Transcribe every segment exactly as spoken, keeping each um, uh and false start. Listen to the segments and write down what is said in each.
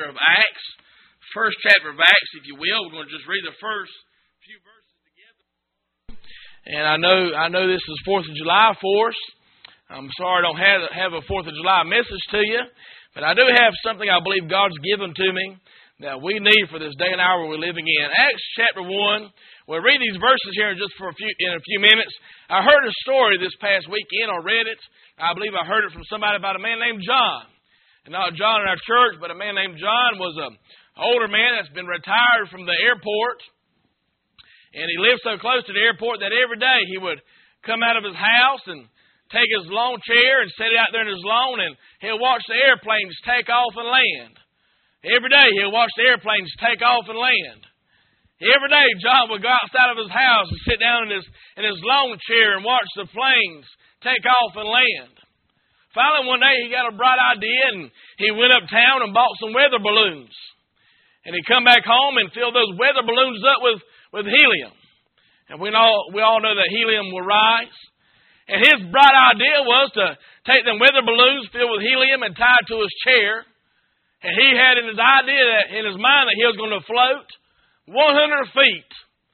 chapter of Acts. First chapter of Acts, if you will. We're going to just read the first few verses together. And I know I know this is fourth of July for us. I'm sorry I don't have, have a fourth of July message to you. But I do have something I believe God's given to me that we need for this day and hour we're living in. Acts chapter one. We'll read these verses here in just for a few in a few minutes. I heard a story this past weekend, or read it. I believe I heard it from somebody about a man named John. And not John in our church, but a man named John was a older man that's been retired from the airport. And he lived so close to the airport that every day he would come out of his house and take his lawn chair and sit it out there in his lawn, and he'll watch the airplanes take off and land. Every day he'll watch the airplanes take off and land. Every day John would go outside of his house and sit down in his, in his lawn chair and watch the planes take off and land. Finally, one day he got a bright idea, and he went uptown and bought some weather balloons. And he come back home and filled those weather balloons up with, with helium. And we all, we all know that helium will rise. And his bright idea was to take them weather balloons filled with helium and tie it to his chair. And he had in his idea, that in his mind, that he was going to float one hundred feet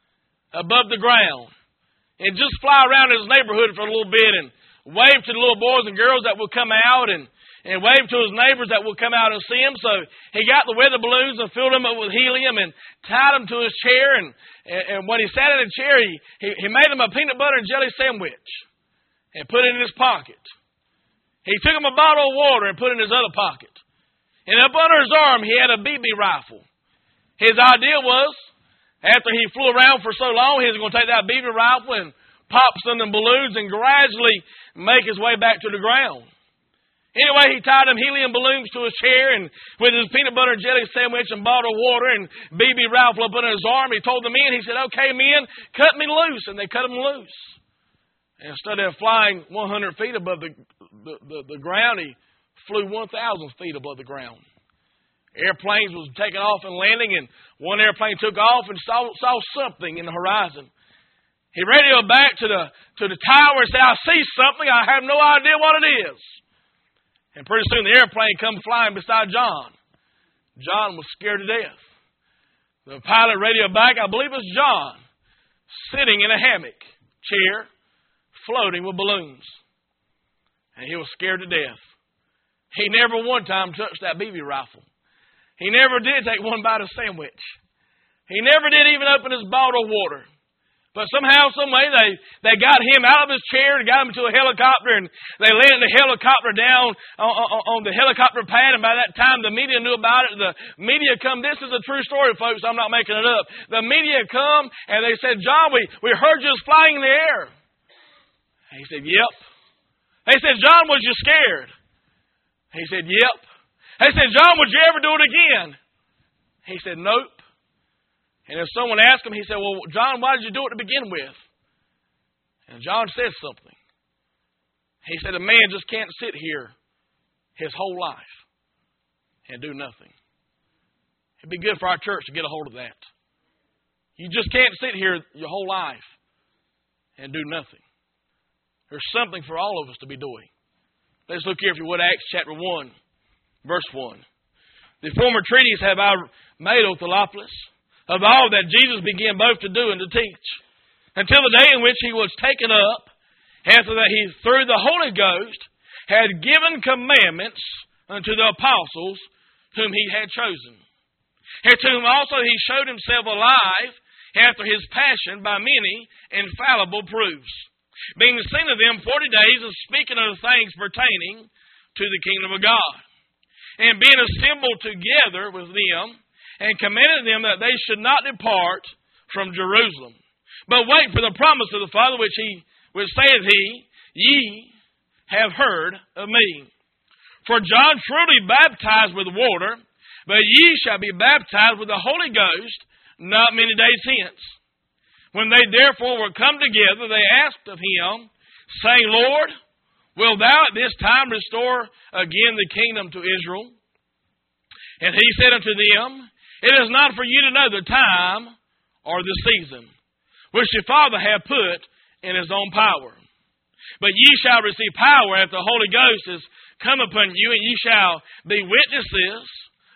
above the ground. And just fly around his neighborhood for a little bit and wave to the little boys and girls that would come out, and And waved to his neighbors that would come out and see him. So he got the weather balloons and filled them up with helium and tied them to his chair. And, and when he sat in the chair, he, he, he made him a peanut butter and jelly sandwich and put it in his pocket. He took him a bottle of water and put it in his other pocket. And up under his arm, he had a B B rifle. His idea was, after he flew around for so long, he was going to take that B B rifle and pop some of them balloons and gradually make his way back to the ground. Anyway, he tied them helium balloons to his chair, and with his peanut butter and jelly sandwich and bottle of water and B B rifle up under his arm, he told the men, he said, "Okay, men, cut me loose." And they cut him loose. And instead of flying one hundred feet above the, the, the, the ground, he flew one thousand feet above the ground. Airplanes was taking off and landing, and one airplane took off and saw, saw something in the horizon. He radioed back to the, to the tower and said, "I see something. I have no idea what it is." And pretty soon the airplane come flying beside John. John was scared to death. The pilot radioed back, I believe it was John, sitting in a hammock chair, floating with balloons. And he was scared to death. He never one time touched that B B rifle. He never did take one bite of sandwich. He never did even open his bottle of water. But somehow, some way, they, they got him out of his chair and got him to a helicopter, and they landed the helicopter down on, on, on the helicopter pad, and by that time the media knew about it. The media come, this is a true story, folks, I'm not making it up. The media come, and they said, "John, we, we heard you was flying in the air." And he said, "Yep." They said, "John, was you scared?" He said, "Yep." They said, "John, would you ever do it again?" He said, "Nope." And if someone asked him, he said, "Well, John, why did you do it to begin with?" And John said something. He said, "A man just can't sit here his whole life and do nothing." It'd be good for our church to get a hold of that. You just can't sit here your whole life and do nothing. There's something for all of us to be doing. Let's look here, if you would, Acts chapter one, verse one. "The former treatise have I made, O Theophilus, of all that Jesus began both to do and to teach, until the day in which he was taken up, after that he, through the Holy Ghost, had given commandments unto the apostles whom he had chosen, and to whom also he showed himself alive after his passion by many infallible proofs, being seen of them forty days, and speaking of the things pertaining to the kingdom of God, and being assembled together with them, and commanded them that they should not depart from Jerusalem, but wait for the promise of the Father, which he which saith he, Ye have heard of me. For John truly baptized with water, but ye shall be baptized with the Holy Ghost not many days hence. When they therefore were come together, they asked of him, saying, Lord, wilt thou at this time restore again the kingdom to Israel? And he said unto them, It is not for you to know the time or the season, which the Father hath put in his own power. But ye shall receive power after the Holy Ghost is come upon you, and ye shall be witnesses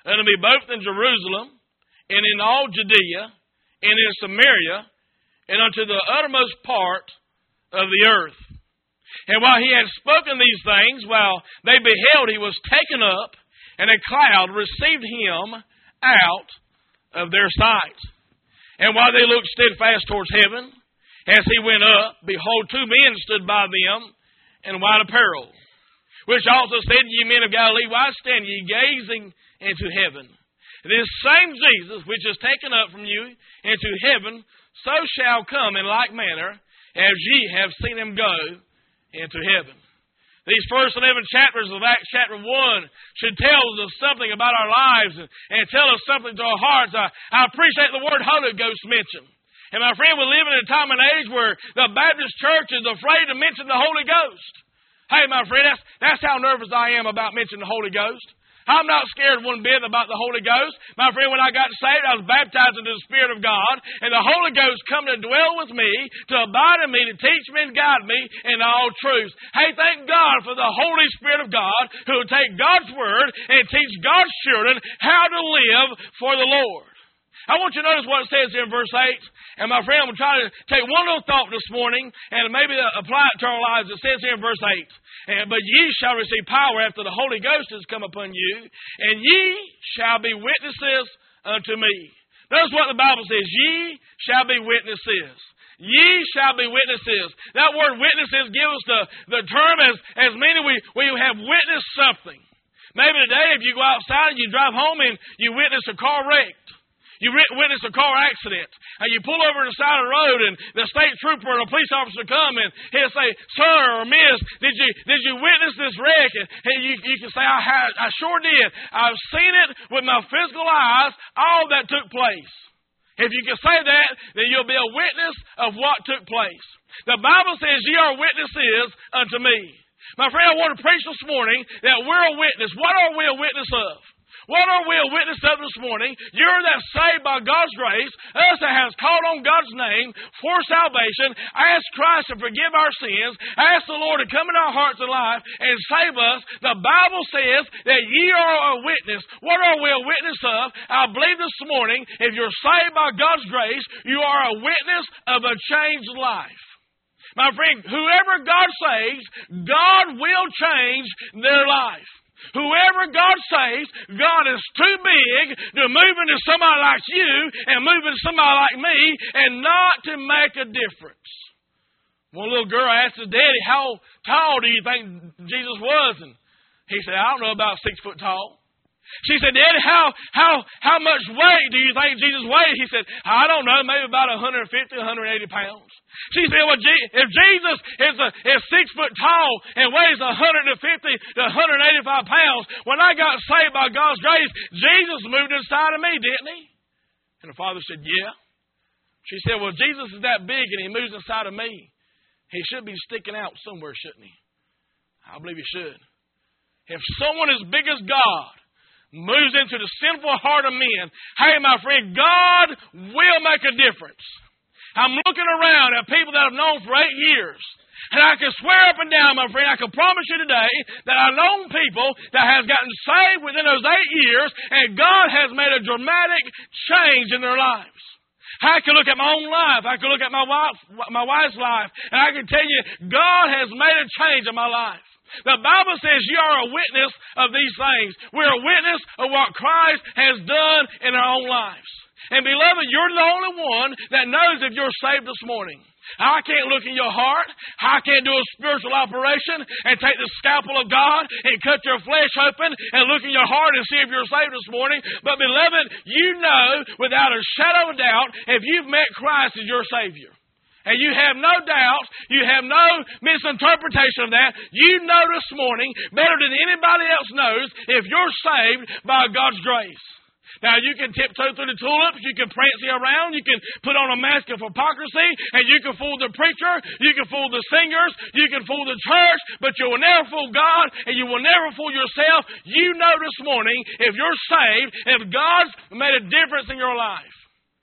unto me both in Jerusalem, and in all Judea, and in Samaria, and unto the uttermost part of the earth. And while he had spoken these things, while they beheld, he was taken up, and a cloud received him out of their sight. And while they looked steadfast towards heaven, as he went up, behold, two men stood by them in white apparel, which also said, Ye men of Galilee, why stand ye gazing into heaven? This same Jesus, which is taken up from you into heaven, so shall come in like manner as ye have seen him go into heaven. These first eleven chapters of Acts chapter one should tell us something about our lives and, and tell us something to our hearts. I, I appreciate the word Holy Ghost mentioned. And my friend, we live in a time and age where the Baptist church is afraid to mention the Holy Ghost. Hey, my friend, that's, that's how nervous I am about mentioning the Holy Ghost. I'm not scared one bit about the Holy Ghost. My friend, when I got saved, I was baptized into the Spirit of God, and the Holy Ghost come to dwell with me, to abide in me, to teach me and guide me in all truth. Hey, thank God for the Holy Spirit of God who will take God's Word and teach God's children how to live for the Lord. I want you to notice what it says here in verse eight. And my friend, I'm going to try to take one little thought this morning and maybe apply it to our lives. It says here in verse eight, and, But ye shall receive power after the Holy Ghost has come upon you, and ye shall be witnesses unto me. Notice what the Bible says. Ye shall be witnesses. Ye shall be witnesses. That word witnesses gives us the, the term as, as meaning we, we have witnessed something. Maybe today if you go outside and you drive home and you witness a car wrecked. You witness a car accident, and you pull over to the side of the road, and the state trooper or a police officer come, and he'll say, Sir or Miss, did you did you witness this wreck? And, and you, you can say, I, have, I sure did. I've seen it with my physical eyes, all that took place. If you can say that, then you'll be a witness of what took place. The Bible says, Ye are witnesses unto me. My friend, I want to preach this morning that we're a witness. What are we a witness of? What are we a witness of this morning? You're that saved by God's grace, us that has called on God's name for salvation, ask Christ to forgive our sins, ask the Lord to come into our hearts and life and save us. The Bible says that ye are a witness. What are we a witness of? I believe this morning, if you're saved by God's grace, you are a witness of a changed life. My friend, whoever God saves, God will change their life. Whoever God saves, God is too big to move into somebody like you and move into somebody like me and not to make a difference. One little girl asked his daddy, how tall do you think Jesus was? And he said, I don't know, about six foot tall. She said, Daddy, how how how much weight do you think Jesus weighed? He said, I don't know, maybe about one hundred fifty, one hundred eighty pounds. She said, well, if Jesus is, a, is six foot tall and weighs one hundred fifty to one hundred eighty-five pounds, when I got saved by God's grace, Jesus moved inside of me, didn't he? And the father said, yeah. She said, well, Jesus is that big and he moves inside of me. He should be sticking out somewhere, shouldn't he? I believe he should. If someone as big as God moves into the sinful heart of men, hey, my friend, God will make a difference. I'm looking around at people that I've known for eight years, and I can swear up and down, my friend, I can promise you today that I've known people that has gotten saved within those eight years, and God has made a dramatic change in their lives. I can look at my own life. I can look at my wife, my wife's life, and I can tell you, God has made a change in my life. The Bible says you are a witness of these things. We're a witness of what Christ has done in our own lives. And beloved, you're the only one that knows if you're saved this morning. I can't look in your heart. I can't do a spiritual operation and take the scalpel of God and cut your flesh open and look in your heart and see if you're saved this morning. But beloved, you know without a shadow of doubt if you've met Christ as your Savior. And you have no doubt, you have no misinterpretation of that. You know this morning, better than anybody else knows, if you're saved by God's grace. Now, you can tiptoe through the tulips, you can prance around, you can put on a mask of hypocrisy, and you can fool the preacher, you can fool the singers, you can fool the church, but you will never fool God, and you will never fool yourself. You know this morning, if you're saved, if God's made a difference in your life,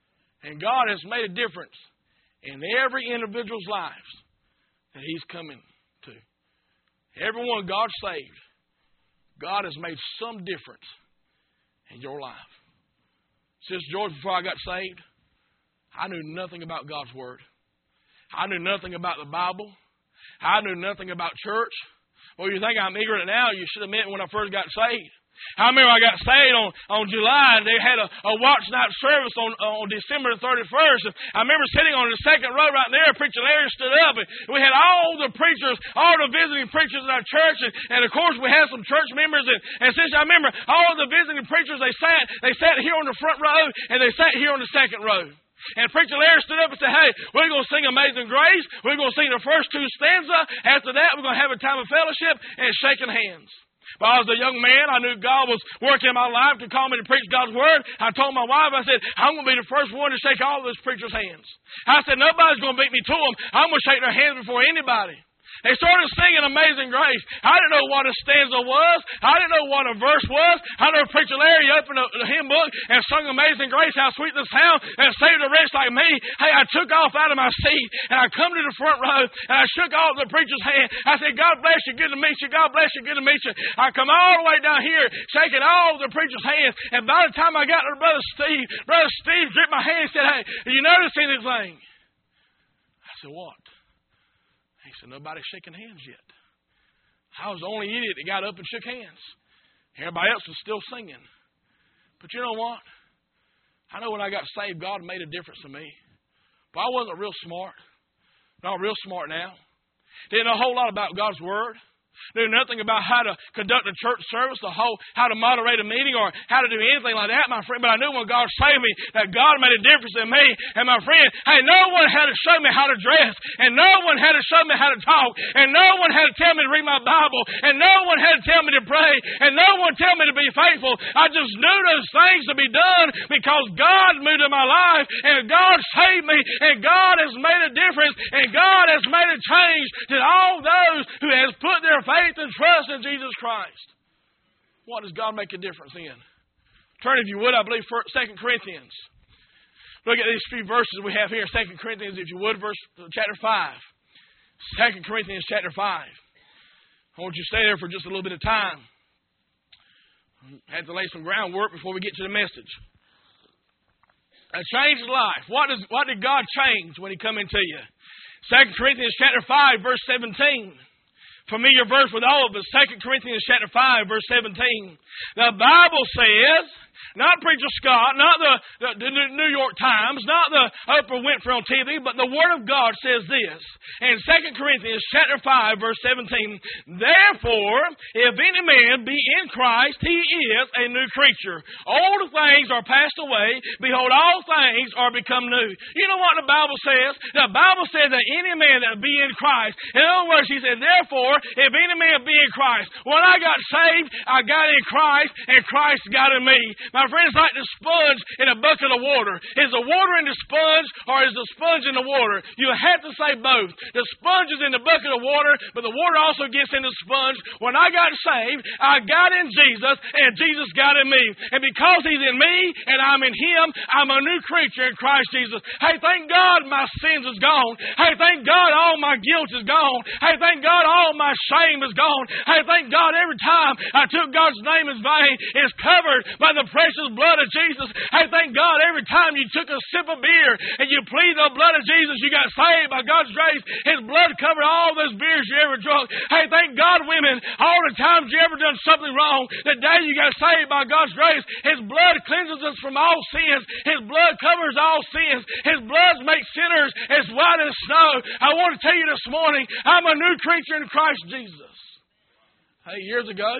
and God has made a difference in every individual's lives that he's coming to. Everyone God saved, God has made some difference in your life. Sister George, before I got saved, I knew nothing about God's Word. I knew nothing about the Bible. I knew nothing about church. Well, you think I'm ignorant now, you should have met me when I first got saved. I remember I got saved on, on July, and they had a, a watch night service on, on December the thirty-first. And I remember sitting on the second row right there, Preacher Larry stood up, and we had all the preachers, all the visiting preachers in our church, and, and of course we had some church members, and, and since I remember all the visiting preachers, they sat, they sat here on the front row, and they sat here on the second row. And Preacher Larry stood up and said, hey, we're going to sing Amazing Grace. We're going to sing the first two stanzas. After that, we're going to have a time of fellowship and shaking hands. But I was a young man. I knew God was working in my life to call me to preach God's Word. I told my wife, I said, I'm going to be the first one to shake all those preachers' hands. I said, nobody's going to beat me to them. I'm going to shake their hands before anybody. They started singing Amazing Grace. I didn't know what a stanza was. I didn't know what a verse was. I know Preacher Larry opened the hymn book and sung Amazing Grace, how sweet the sound, and saved a wretch like me. Hey, I took off out of my seat, and I come to the front row, and I shook off the preacher's hand. I said, God bless you, good to meet you. God bless you, good to meet you. I come all the way down here, shaking all the preacher's hands, and by the time I got to Brother Steve, Brother Steve gripped my hand and said, hey, do you notice anything? I said, what? He said, nobody's shaking hands yet. I was the only idiot that got up and shook hands. Everybody else was still singing. But you know what? I know when I got saved, God made a difference to me. But I wasn't real smart. Not real smart now. Didn't know a whole lot about God's Word. Knew nothing about how to conduct a church service, the whole, how to moderate a meeting, or how to do anything like that, my friend. But I knew when God saved me that God made a difference in me. And my friend, hey, no one had to show me how to dress, and no one had to show me how to talk, and no one had to tell me to read my Bible, and no one had to tell me to pray, and no one tell me to be faithful. I just knew those things to be done because God moved in my life, and God saved me, and God has made a difference, and God has made a change to all those who has put their faith and trust in Jesus Christ. What does God make a difference in? Turn, if you would, I believe, for Second Corinthians. Look at these few verses we have here. Second Corinthians, if you would, verse chapter five. Second Corinthians chapter five. I want you to stay there for just a little bit of time. I had to lay some groundwork before we get to the message. A changed life. What, does, what did God change when He come into you? Second Corinthians chapter five, verse seventeen. Familiar verse with all of us. Second Corinthians chapter five, verse seventeen. The Bible says, not Preacher Scott, not the, the, the New York Times, not the Oprah Winfrey on T V, but the Word of God says this. In Second Corinthians chapter five, verse seventeen, therefore, if any man be in Christ, he is a new creature. Old things are passed away. Behold, all things are become new. You know what the Bible says? The Bible says that any man that be in Christ. In other words, he said, therefore, if any man be in Christ. When I got saved, I got in Christ, and Christ got in me. My friends, like the sponge in a bucket of water. Is the water in the sponge, or is the sponge in the water? You have to say both. The sponge is in the bucket of water, but the water also gets in the sponge. When I got saved, I got in Jesus, and Jesus got in me. And because He's in me, and I'm in Him, I'm a new creature in Christ Jesus. Hey, thank God my sins is gone. Hey, thank God all my guilt is gone. Hey, thank God all my shame is gone. Hey, thank God every time I took God's name in vain, it's covered by the precious blood of Jesus. Hey, thank God every time you took a sip of beer and you pleaded the blood of Jesus, you got saved by God's grace. His blood covered all those beers you ever drunk. Hey, thank God, women, all the times you ever done something wrong, the day you got saved by God's grace, His blood cleanses us from all sins. His blood covers all sins. His blood makes sinners as white as snow. I want to tell you this morning, I'm a new creature in Christ Jesus. Hey, years ago,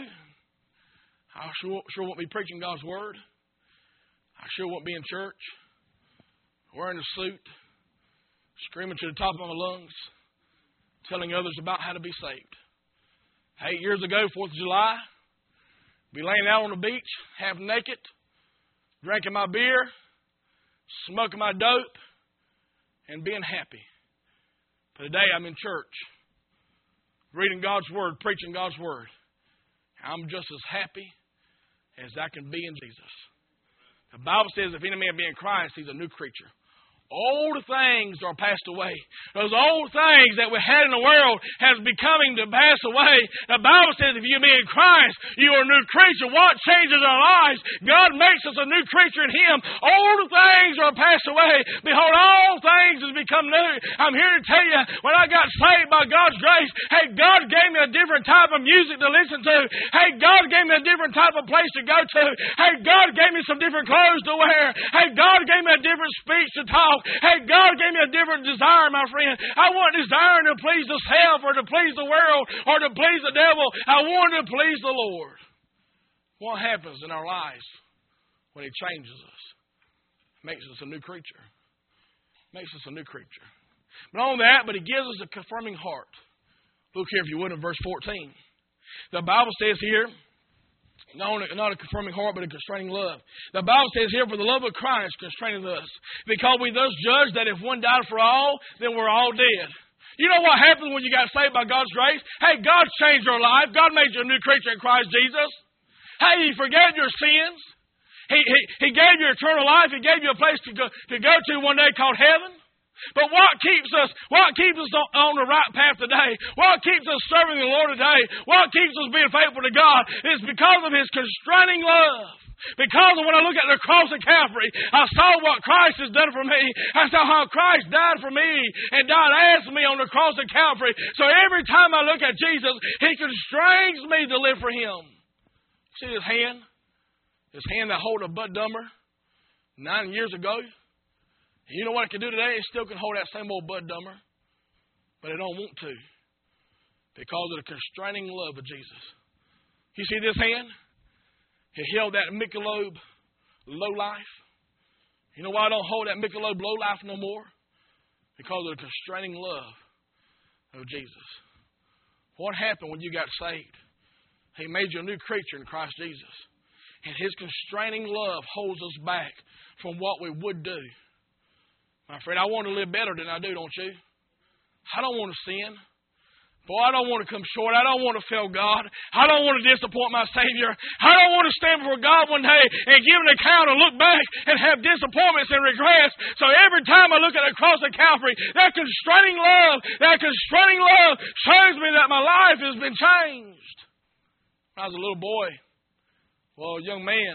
I sure, sure won't be preaching God's Word. I sure won't be in church, wearing a suit, screaming to the top of my lungs, telling others about how to be saved. Eight years ago, fourth of July, be laying out on the beach, half naked, drinking my beer, smoking my dope, and being happy. But today I'm in church, reading God's Word, preaching God's Word. I'm just as happy as I can be in Jesus. The Bible says if any man be in Christ, he's a new creature. Old things are passed away. Those old things that we had in the world has becoming to pass away. The Bible says if you be in Christ, you are a new creature. What changes our lives? God makes us a new creature in Him. Old things are passed away. Behold, all things has become new. I'm here to tell you, when I got saved by God's grace, hey, God gave me a different type of music to listen to. Hey, God gave me a different type of place to go to. Hey, God gave me some different clothes to wear. Hey, God gave me a different speech to talk. Hey, God gave me a different desire, my friend. I wasn't desiring to please myself or to please the world or to please the devil. I wanted to please the Lord. What happens in our lives when He changes us? Makes us a new creature. Makes us a new creature. But on that, but He gives us a confirming heart. Look here, if you would, in verse fourteen. The Bible says here, Not a, not a confirming heart, but a constraining love. The Bible says here, for the love of Christ constraineth us, because we thus judge that if one died for all, then we're all dead. You know what happened when you got saved by God's grace? Hey, God changed your life. God made you a new creature in Christ Jesus. Hey, He forgave your sins. He, he, he gave you eternal life. He gave you a place to go, to go to one day called heaven. But what keeps us, what keeps us on, on the right path today? What keeps us serving the Lord today? What keeps us being faithful to God? Is because of His constraining love. Because when I look at the cross of Calvary, I saw what Christ has done for me. I saw how Christ died for me and died as me on the cross of Calvary. So every time I look at Jesus, He constrains me to live for Him. See His hand? His hand that hold a Bud Dummer nine years ago. You know what it can do today? It still can hold that same old Bud Dummer, but it don't want to because of the constraining love of Jesus. You see this hand? He held that Michelob low life. You know why I don't hold that Michelob low life no more? Because of the constraining love of Jesus. What happened when you got saved? He made you a new creature in Christ Jesus. And His constraining love holds us back from what we would do. My friend, I want to live better than I do, don't you? I don't want to sin. Boy, I don't want to come short. I don't want to fail God. I don't want to disappoint my Savior. I don't want to stand before God one day and give an account and look back and have disappointments and regrets. So every time I look at the cross of Calvary, that constraining love, that constraining love shows me that my life has been changed. When I was a little boy, well, a young man,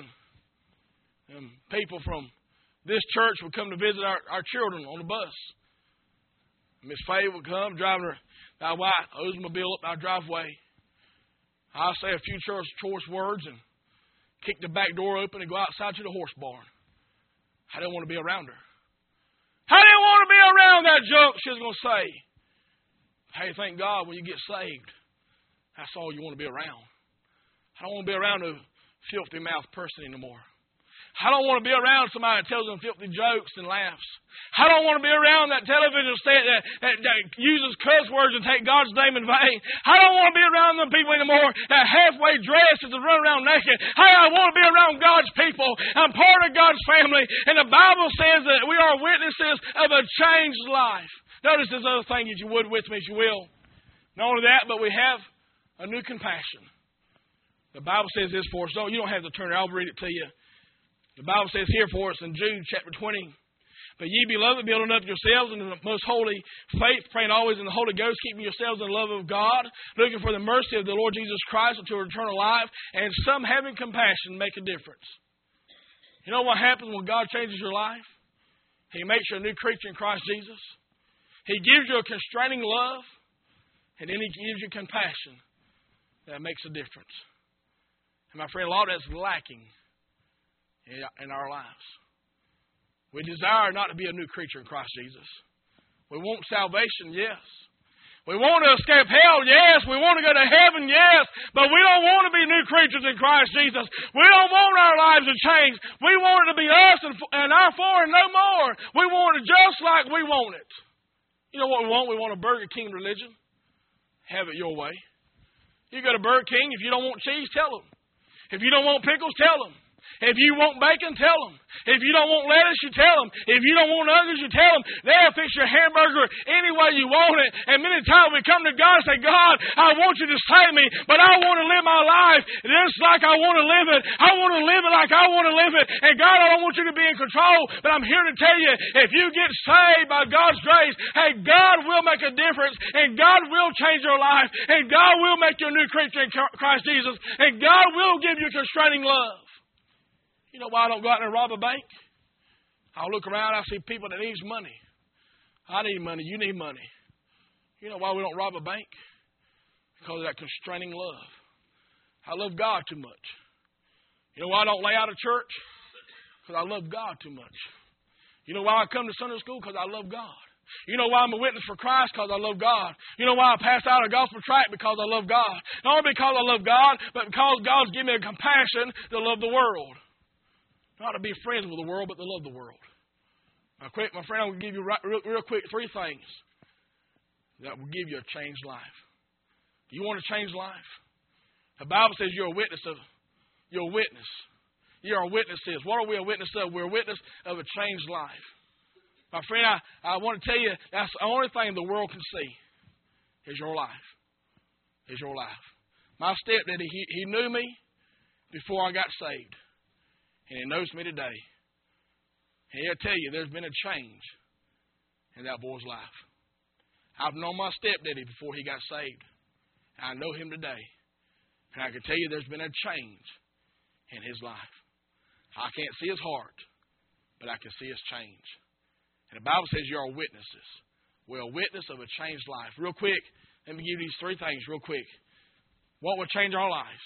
and people from this church would come to visit our, our children on the bus. Miss Faye would come driving her our white Oldsmobile up our driveway. I'll say a few choice, choice words and kick the back door open and go outside to the horse barn. I didn't want to be around her. I didn't want to be around that junk, she was going to say. Hey, thank God when you get saved, that's all you want to be around. I don't want to be around a filthy mouth person anymore. I don't want to be around somebody that tells them filthy jokes and laughs. I don't want to be around that television set that, that, that uses cuss words and take God's name in vain. I don't want to be around them people anymore that halfway dressed and run around naked. Hey, I want to be around God's people. I'm part of God's family. And the Bible says that we are witnesses of a changed life. Notice this other thing, if you would, with me, if you will. Not only that, but we have a new compassion. The Bible says this for us. Don't, you don't have to turn it. I'll read it to you. The Bible says here for us in Jude chapter twenty, but ye beloved, building up yourselves in the most holy faith, praying always in the Holy Ghost, keeping yourselves in the love of God, looking for the mercy of the Lord Jesus Christ unto eternal life, and some having compassion make a difference. You know what happens when God changes your life? He makes you a new creature in Christ Jesus. He gives you a constraining love, and then He gives you compassion that makes a difference. And my friend, a lot of that's lacking in our lives. We desire not to be a new creature in Christ Jesus. We want salvation, yes. We want to escape hell, yes. We want to go to heaven, yes. But we don't want to be new creatures in Christ Jesus. We don't want our lives to change. We want it to be us and, and our for and no more. We want it just like we want it. You know what we want? We want a Burger King religion. Have it your way. You go to Burger King, if you don't want cheese, tell them. If you don't want pickles, tell them. If you want bacon, tell them. If you don't want lettuce, you tell them. If you don't want onions, you tell them. They'll fix your hamburger any way you want it. And many times we come to God and say, God, I want you to save me, but I want to live my life just like I want to live it. I want to live it like I want to live it. And God, I don't want you to be in control, but I'm here to tell you, if you get saved by God's grace, hey, God will make a difference, and God will change your life, and God will make you a new creature in Christ Jesus, and God will give you constraining love. You know why I don't go out and rob a bank? I'll look around, I see people that need money. I need money, you need money. You know why we don't rob a bank? Because of that constraining love. I love God too much. You know why I don't lay out of church? Because I love God too much. You know why I come to Sunday school? Because I love God. You know why I'm a witness for Christ? Because I love God. You know why I pass out a gospel tract? Because I love God. Not only because I love God, but because God's given me a compassion to love the world. Not to be friends with the world, but to love the world. Now, quick, my friend, I'm going to give you real, real quick three things that will give you a changed life. Do you want to change life? The Bible says you're a witness of, you're a witness. You're a witness of. What are we a witness of? We're a witness of a changed life. My friend, I, I want to tell you, that's the only thing the world can see is your life. Is your life. My stepdaddy, he, he knew me before I got saved. And he knows me today. And he'll tell you there's been a change in that boy's life. I've known my stepdaddy before he got saved. I know him today. And I can tell you there's been a change in his life. I can't see his heart, but I can see his change. And the Bible says you're witnesses. We're a witness of a changed life. Real quick, let me give you these three things real quick. What will change our lives?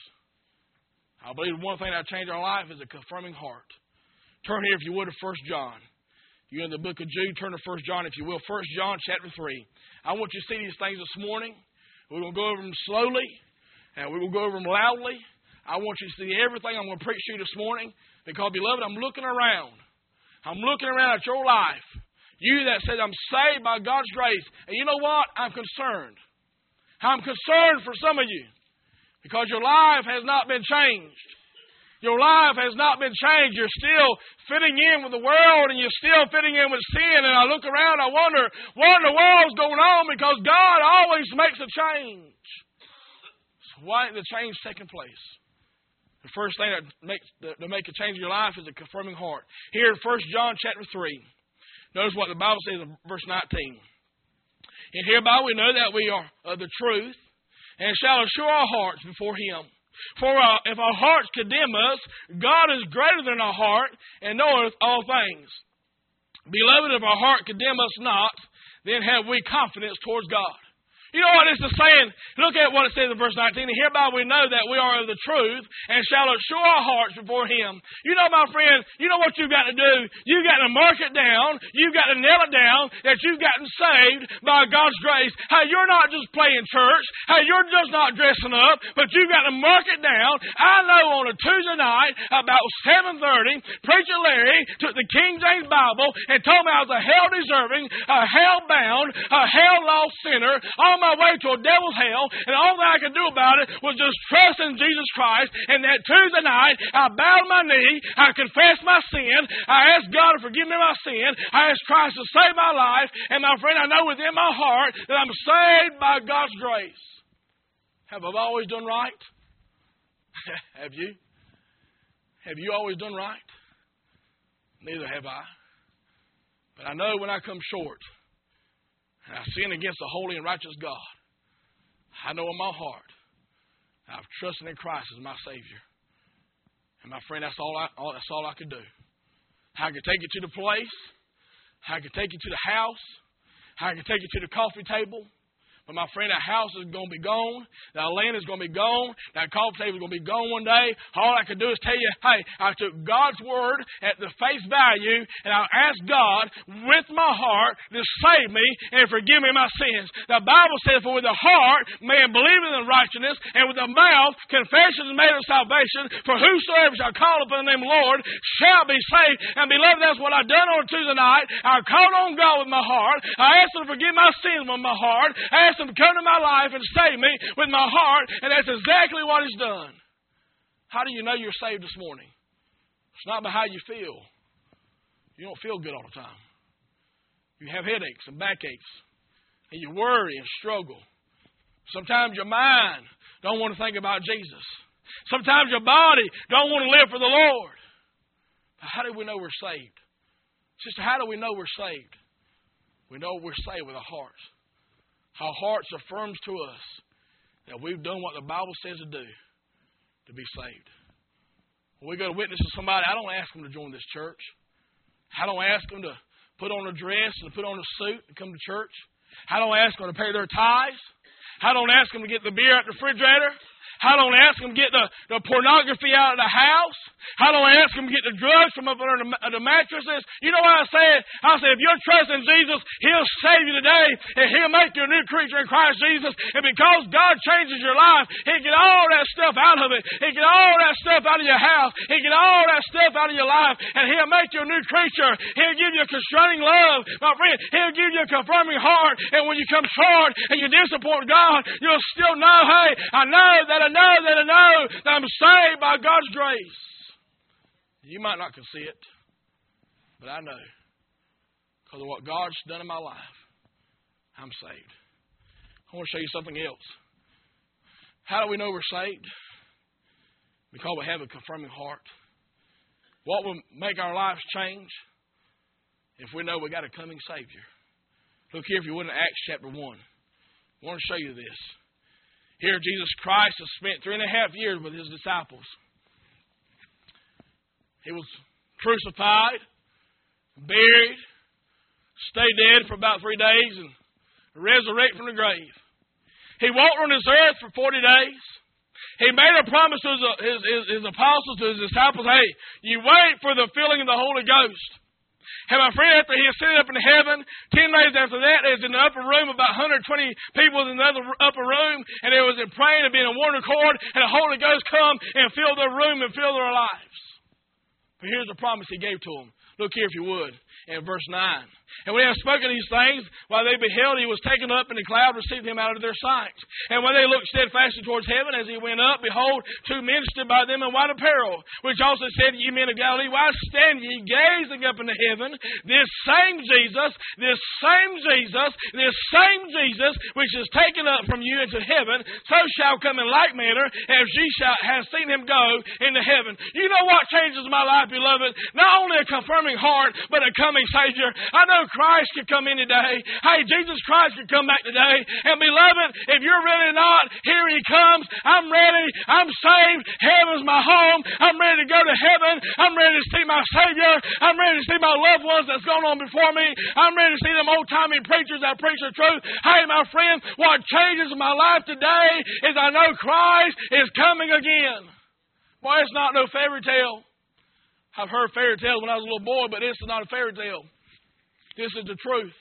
I believe one thing that will change our life is a confirming heart. Turn here, if you would, to First John. You're in the book of Jude. Turn to First John, if you will. First John chapter three. I want you to see these things this morning. We're going to go over them slowly, and we will go over them loudly. I want you to see everything I'm going to preach to you this morning because, beloved, I'm looking around. I'm looking around at your life. You that said, I'm saved by God's grace. And you know what? I'm concerned. I'm concerned for some of you because your life has not been changed. Your life has not been changed. You're still fitting in with the world and you're still fitting in with sin. And I look around, I wonder what in the world's going on because God always makes a change. So why didn't the change taking place? The first thing that makes to make a change in your life is a confirming heart. Here in First John chapter three, notice what the Bible says in verse nineteen. And hereby we know that we are of the truth and shall assure our hearts before Him. For uh, if our hearts condemn us, God is greater than our heart and knoweth all things. Beloved, if our heart condemn us not, then have we confidence towards God. You know what this is saying? Look at what it says in verse nineteen. And hereby we know that we are of the truth and shall assure our hearts before Him. You know, my friend, you know what you've got to do? You've got to mark it down. You've got to nail it down that you've gotten saved by God's grace. Hey, you're not just playing church. Hey, you're just not dressing up, but you've got to mark it down. I know on a Tuesday night about seven thirty, Preacher Larry took the King James Bible and told me I was a hell-deserving, a hell-bound, a hell-lost sinner on my way to a devil's hell, and all that I could do about it was just trust in Jesus Christ. And that Tuesday night, I bowed my knee, I confessed my sin, I asked God to forgive me my sin, I asked Christ to save my life, and my friend, I know within my heart that I'm saved by God's grace. Have I always done right? Have you? Have you always done right? Neither have I. But I know when I come short, and I sin against the holy and righteous God, I know in my heart I've trusted in Christ as my Savior. And my friend, that's all I all, that's all I could do. I could take you to the place. I could take you to the house. I could take you to the coffee table. But my friend, that house is going to be gone. That land is going to be gone. That coffee table is going to be gone one day. All I can do is tell you, hey, I took God's word at the face value, and I asked God with my heart to save me and forgive me my sins. The Bible says, for with the heart man believeth in righteousness, and with the mouth confession is made of salvation. For whosoever shall call upon the name of the Lord shall be saved. And beloved, that's what I've done on Tuesday night. I called on God with my heart. I asked Him to forgive my sins with my heart. I asked Him to come to my life and save me with my heart, and that's exactly what He's done. How do you know you're saved this morning? It's not about how you feel. You don't feel good all the time. You have headaches and backaches, and you worry and struggle. Sometimes your mind don't want to think about Jesus. Sometimes your body don't want to live for the Lord. But how do we know we're saved? Sister, how do we know we're saved? We know we're saved with our hearts. Our hearts affirms to us that we've done what the Bible says to do to be saved. When we go to witness to somebody, I don't ask them to join this church. I don't ask them to put on a dress and put on a suit and come to church. I don't ask them to pay their tithes. I don't ask them to get the beer out the refrigerator. I don't ask them to get the, the pornography out of the house. I don't ask them to get the drugs from up under the, the mattresses. You know what I said? I said, if you're trusting Jesus, He'll save you today, and He'll make you a new creature in Christ Jesus. And because God changes your life, He'll get all that stuff out of it. He'll get all that stuff out of your house. He'll get all that stuff out of your life, and He'll make you a new creature. He'll give you a constraining love. My friend, He'll give you a confirming heart. And when you come short and you disappoint God, you'll still know, hey, I know that I know that I know that I'm saved by God's grace. You might not can see it, but I know. Because of what God's done in my life, I'm saved. I want to show you something else. How do we know we're saved? Because we have a confirming heart. What will make our lives change? If we know we got a coming Savior. Look here, if you would, in Acts chapter one. I want to show you this. Here, Jesus Christ has spent three and a half years with His disciples. He was crucified, buried, stayed dead for about three days, and resurrected from the grave. He walked on this earth for forty days. He made a promise to his, his, his, his apostles, to His disciples, hey, you wait for the filling of the Holy Ghost. And my friend, after He ascended up in heaven, ten days after that, there was in the upper room, about one hundred twenty people in the other upper room, and there was a praying and being in one accord, and the Holy Ghost come and fill their room and fill their lives. But here's the promise He gave to them. Look here, if you would, in verse nine. And when they had spoken these things, while they beheld, He was taken up, and the cloud received Him out of their sight. And when they looked steadfastly towards heaven, as He went up, behold, two men stood by them in white apparel, which also said, Ye men of Galilee, why stand ye gazing up into heaven? This same Jesus, this same Jesus, this same Jesus, which is taken up from you into heaven, so shall come in like manner, as ye shall have seen Him go into heaven. You know what changes my life, beloved? Not only a confirming heart, but a coming Savior. I know Christ could come in today. Hey, Jesus Christ could come back today. And beloved, if you're ready or not, here He comes. I'm ready. I'm saved. Heaven's my home. I'm ready to go to heaven. I'm ready to see my Savior. I'm ready to see my loved ones that's gone on before me. I'm ready to see them old-timey preachers that preach the truth. Hey, my friend, what changes my life today is I know Christ is coming again. Boy, it's not no fairy tale. I've heard fairy tales when I was a little boy, but this is not a fairy tale. This is the truth.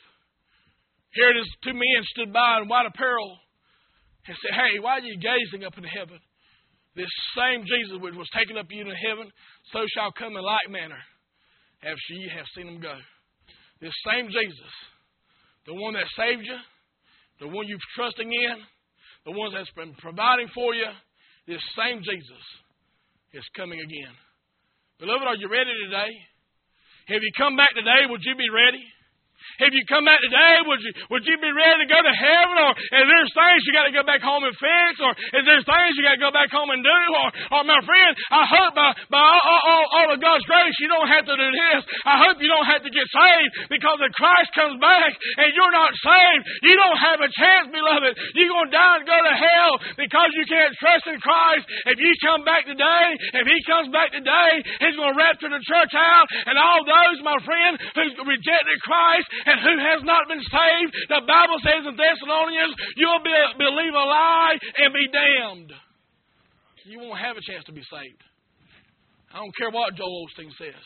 Here it is, two men stood by in white apparel and said, hey, why are you gazing up into heaven? This same Jesus which was taken up into heaven, so shall come in like manner, as ye have seen Him go. This same Jesus, the one that saved you, the one you're trusting in, the one that's been providing for you, this same Jesus is coming again. Beloved, are you ready today? If you come back today, would you be ready? If you come back today, would you would you be ready to go to heaven? Or is there things you got to go back home and fix? Or is there things you got to go back home and do? Or, or my friend, I hope by, by all, all, all of God's grace you don't have to do this. I hope you don't have to get saved, because if Christ comes back and you're not saved, you don't have a chance, beloved. You're going to die and go to hell because you can't trust in Christ. If you come back today, if He comes back today, He's going to rapture the church out, and all those, my friend, who rejected Christ and who has not been saved, the Bible says in Thessalonians, you'll be, believe a lie and be damned. You won't have a chance to be saved. I don't care what Joel Osteen says.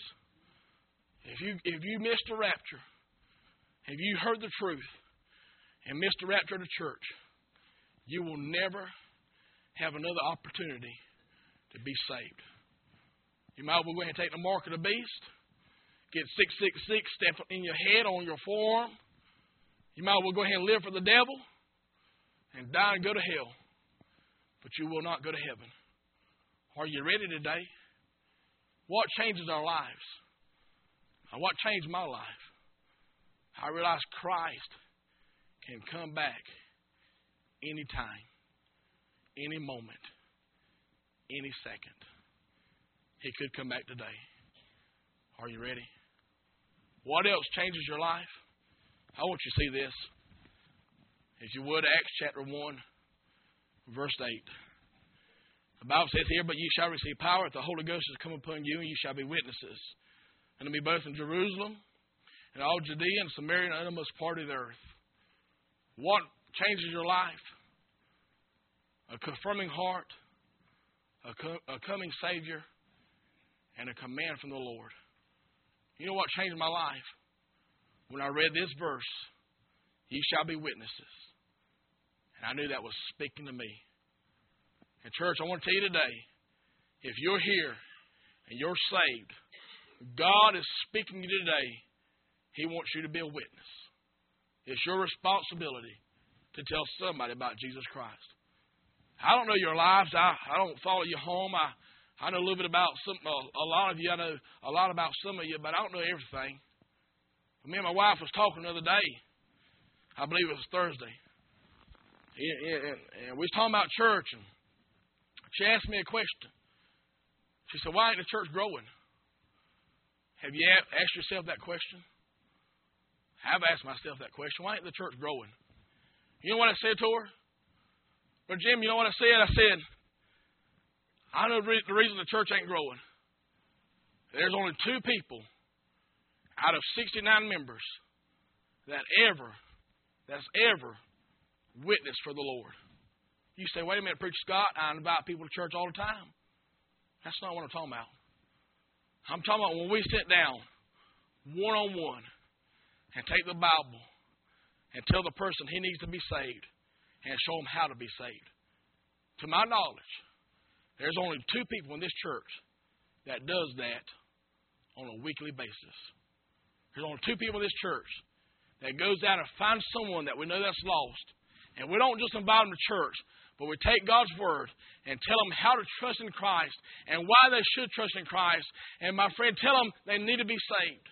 If you if you missed the rapture, if you heard the truth and missed the rapture of the church, you will never have another opportunity to be saved. You might as well go ahead and take the mark of the beast. Get six six six stamped in your head, on your forearm. You might as well go ahead and live for the devil and die and go to hell. But you will not go to heaven. Are you ready today? What changes our lives? What changed my life? I realized Christ can come back anytime, any moment, any second. He could come back today. Are you ready? What else changes your life? I want you to see this. If you would, Acts chapter one, verse eight. The Bible says here, but ye shall receive power if the Holy Ghost has come upon you, and you shall be witnesses. And to be both in Jerusalem and all Judea and Samaria and the uttermost part of the earth. What changes your life? A confirming heart, a, co- a coming Savior, and a command from the Lord. You know what changed my life? When I read this verse, ye shall be witnesses. And I knew that was speaking to me. And church, I want to tell you today, if you're here and you're saved, God is speaking to you today. He wants you to be a witness. It's your responsibility to tell somebody about Jesus Christ. I don't know your lives. I, I don't follow you home. I, I know a little bit about some, a, a lot of you. I know a lot about some of you, but I don't know everything. Me and my wife was talking the other day. I believe it was Thursday. And, and, and we was talking about church, and she asked me a question. She said, why ain't the church growing? Have you asked yourself that question? I've asked myself that question. Why ain't the church growing? You know what I said to her? But Jim, you know what I said? I said, I know the reason the church ain't growing. There's only two people out of sixty-nine members that ever, that's ever witnessed for the Lord. You say, wait a minute, Preacher Scott, I invite people to church all the time. That's not what I'm talking about. I'm talking about when we sit down one-on-one and take the Bible and tell the person he needs to be saved and show him how to be saved. To my knowledge, there's only two people in this church that does that on a weekly basis. There's only two people in this church that goes out and finds someone that we know that's lost. And we don't just invite them to church, but we take God's Word and tell them how to trust in Christ and why they should trust in Christ. And my friend, tell them they need to be saved.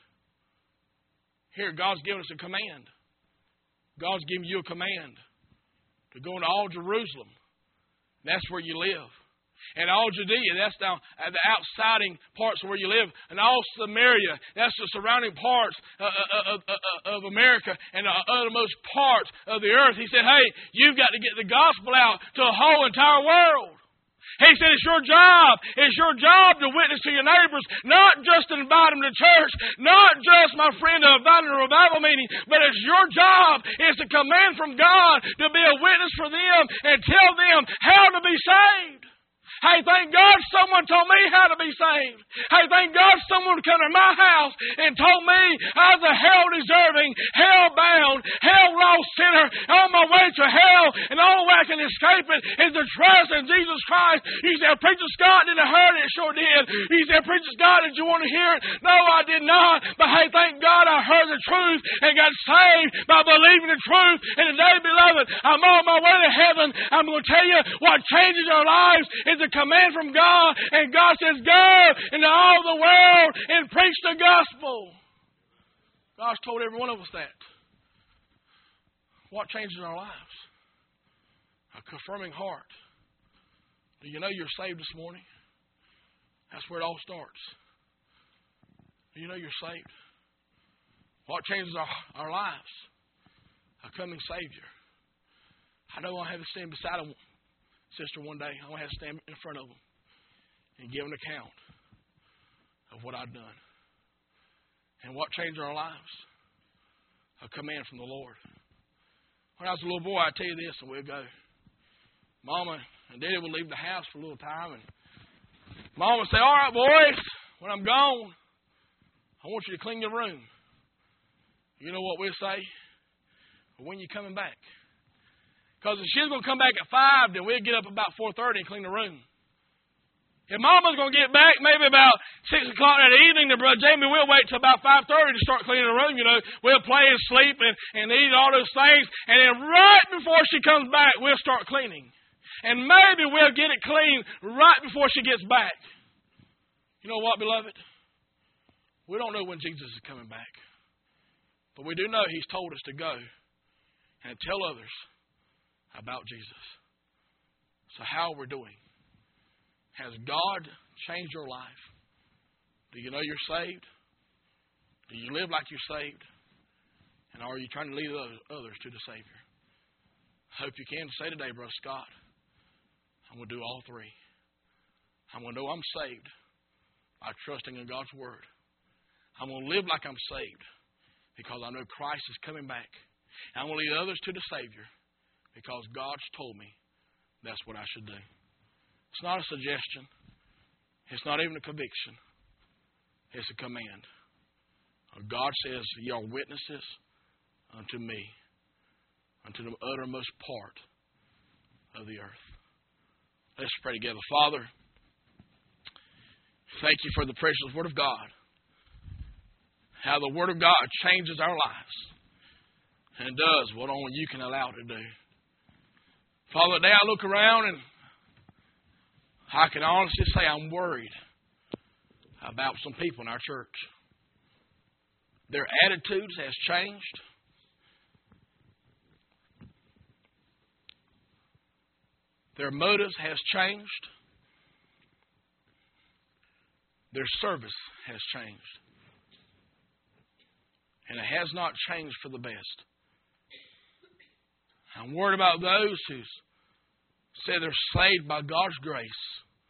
Here, God's given us a command. God's giving you a command to go into all Jerusalem. That's where you live. And all Judea, that's down at the outsiding parts of where you live. And all Samaria, that's the surrounding parts of, of, of America and the uttermost parts of the earth. He said, hey, you've got to get the gospel out to the whole entire world. He said, it's your job. It's your job to witness to your neighbors, not just to invite them to church, not just, my friend, to invite them to a revival meeting, but it's your job. It's a command from God to be a witness for them and tell them how to be saved. Hey, thank God someone told me how to be saved. Hey, thank God someone come to my house and told me I was a hell-deserving, hell-bound, hell-lost sinner on my way to hell, and the only way I can escape it is to trust in Jesus Christ. He said, Preacher Scott, did I heard it? Sure did. He said, Preacher Scott, did you want to hear it? No, I did not. But hey, thank God I heard the truth and got saved by believing the truth. And today, beloved, I'm on my way to heaven. I'm going to tell you what changes our lives is a command from God, and God says, go into all the world and preach the gospel. God's told every one of us that. What changes our lives? A confirming heart. Do you know you're saved this morning? That's where it all starts. Do you know you're saved? What changes our, our lives? A coming Savior. I know I have to stand beside him, sister, one day. I'm going to have to stand in front of them and give an account of what I've done. And what changed our lives? A command from the Lord. When I was a little boy, I'd tell you this, and we'd go. Mama and Daddy would leave the house for a little time, and Mama would say, all right, boys, when I'm gone, I want you to clean your room. You know what we'd say? Well, when you coming back? Because if she was going to come back at five, then we'd get up about four thirty and clean the room. If Mama's going to get back maybe about six o'clock in the evening, then Brother Jamie, we'll wait till about five thirty to start cleaning the room. You know, we'll play and sleep and, and eat all those things. And then right before she comes back, we'll start cleaning. And maybe we'll get it clean right before she gets back. You know what, beloved? We don't know when Jesus is coming back. But we do know He's told us to go and tell others about Jesus. So how are we doing? Has God changed your life? Do you know you're saved? Do you live like you're saved? And are you trying to lead others to the Savior? I hope you can say today, Brother Scott, I'm going to do all three. I'm going to know I'm saved by trusting in God's Word. I'm going to live like I'm saved because I know Christ is coming back. And I'm going to lead others to the Savior because God's told me that's what I should do. It's not a suggestion. It's not even a conviction. It's a command. God says, "Ye are witnesses unto me, unto the uttermost part of the earth." Let's pray together. Father, thank you for the precious Word of God. How the Word of God changes our lives and does what only you can allow it to do. Father, today I look around and I can honestly say I'm worried about some people in our church. Their attitudes has changed. Their motives has changed. Their service has changed. And it has not changed for the best. I'm worried about those who say they're saved by God's grace,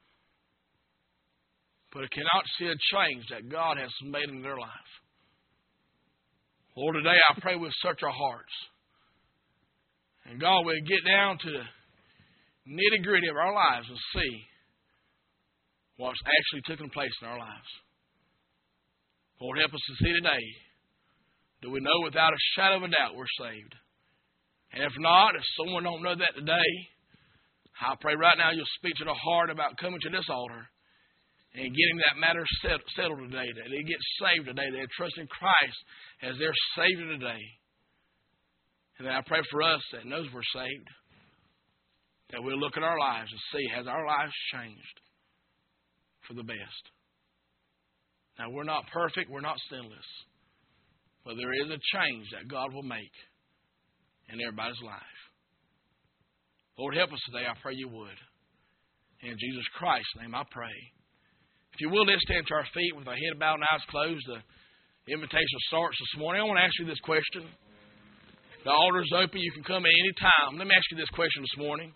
but cannot see a change that God has made in their life. Lord, today I pray we'll search our hearts. And God, we'll get down to the nitty-gritty of our lives and see what's actually taking place in our lives. Lord, help us to see today. Do we know without a shadow of a doubt we're saved? And if not, if someone don't know that today, I pray right now you'll speak to the heart about coming to this altar and getting that matter settled today, that they get saved today, that they trust in Christ as their Savior today. And then I pray for us that knows we're saved, that we'll look at our lives and see, has our lives changed for the best? Now, we're not perfect, we're not sinless, but there is a change that God will make in everybody's life. Lord, help us today. I pray you would. In Jesus Christ's name I pray. If you will, let's stand to our feet with our head bowed and eyes closed. The invitation starts this morning. I want to ask you this question. The altar is open. You can come at any time. Let me ask you this question this morning.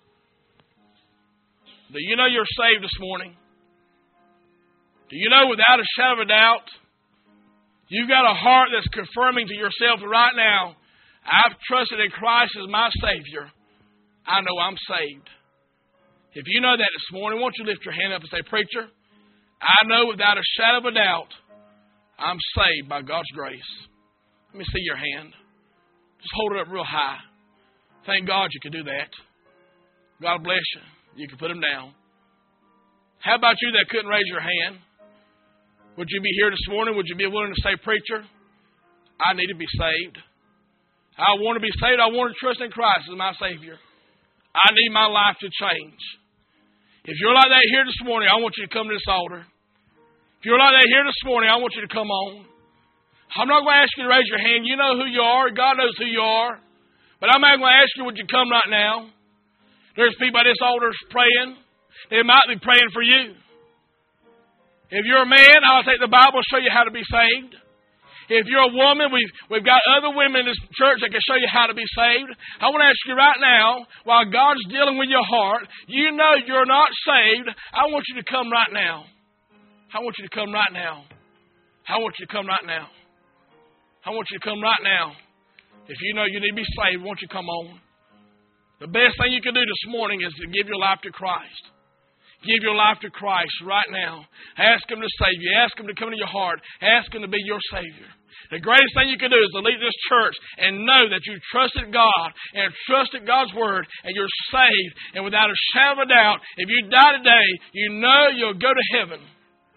Do you know you're saved this morning? Do you know without a shadow of a doubt, you've got a heart that's confirming to yourself right now, I've trusted in Christ as my Savior. I know I'm saved. If you know that this morning, won't you lift your hand up and say, "Preacher, I know without a shadow of a doubt, I'm saved by God's grace." Let me see your hand. Just hold it up real high. Thank God you can do that. God bless you. You can put them down. How about you that couldn't raise your hand? Would you be here this morning? Would you be willing to say, "Preacher, I need to be saved. I want to be saved. I want to trust in Christ as my Savior. I need my life to change." If you're like that here this morning, I want you to come to this altar. If you're like that here this morning, I want you to come on. I'm not going to ask you to raise your hand. You know who you are. God knows who you are. But I'm not going to ask you, would you come right now? There's people at this altar praying. They might be praying for you. If you're a man, I'll take the Bible and show you how to be saved. If you're a woman, we've, we've got other women in this church that can show you how to be saved. I want to ask you right now, while God's dealing with your heart, you know you're not saved. I want you to come right now. I want you to come right now. I want you to come right now. I want you to come right now. If you know you need to be saved, won't you come on? The best thing you can do this morning is to give your life to Christ. Give your life to Christ right now. Ask Him to save you. Ask Him to come into your heart. Ask Him to be your Savior. The greatest thing you can do is to leave this church and know that you trusted God and trusted God's Word and you're saved. And without a shadow of a doubt, if you die today, you know you'll go to heaven.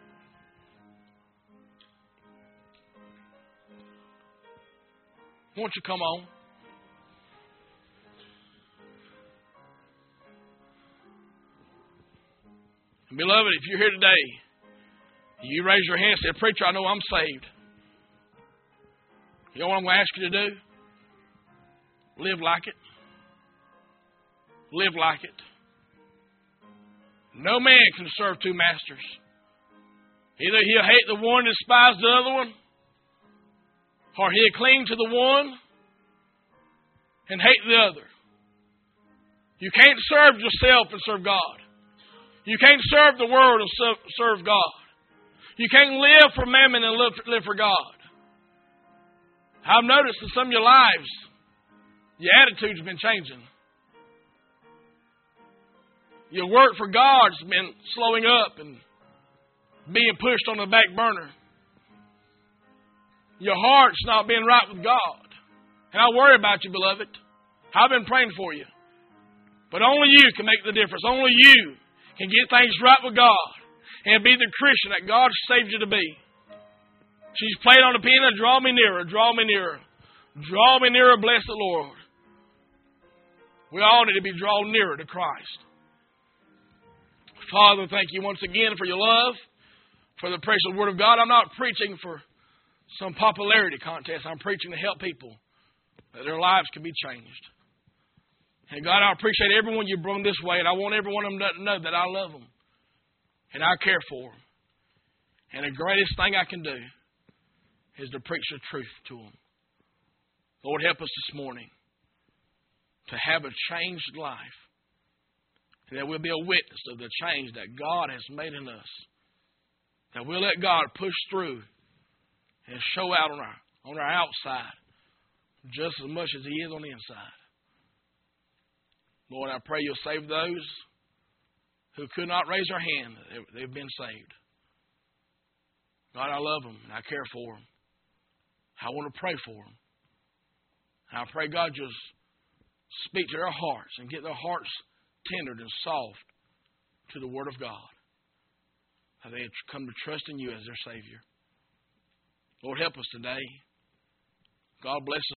Won't you come on? And beloved, if you're here today You raise your hand and say, preacher, I know I'm saved. You know what I'm going to ask you to do? Live like it. Live like it. No man can serve two masters. Either he'll hate the one and despise the other one, or he'll cling to the one and hate the other. You can't serve yourself and serve God. You can't serve the world and serve God. You can't live for mammon and live, live for God. I've noticed in some of your lives, your attitude's been changing. Your work for God's been slowing up and being pushed on the back burner. Your heart's not being right with God. And I worry about you, beloved. I've been praying for you. But only you can make the difference. Only you can get things right with God and be the Christian that God saved you to be. She's playing on the piano, draw me nearer, draw me nearer. Draw me nearer, bless the Lord. We all need to be drawn nearer to Christ. Father, thank you once again for your love, for the precious Word of God. I'm not preaching for some popularity contest. I'm preaching to help people that their lives can be changed. And God, I appreciate everyone you've brought this way, and I want every one of them to know that I love them and I care for them. And the greatest thing I can do is to preach the truth to them. Lord, help us this morning to have a changed life, and that we'll be a witness of the change that God has made in us. That we'll let God push through and show out on our, on our outside just as much as He is on the inside. Lord, I pray you'll save those who could not raise their hand. They've been saved. God, I love them and I care for them. I want to pray for them. And I pray, God, just speak to their hearts and get their hearts tendered and soft to the Word of God. That they come to trust in you as their Savior. Lord, help us today. God bless us.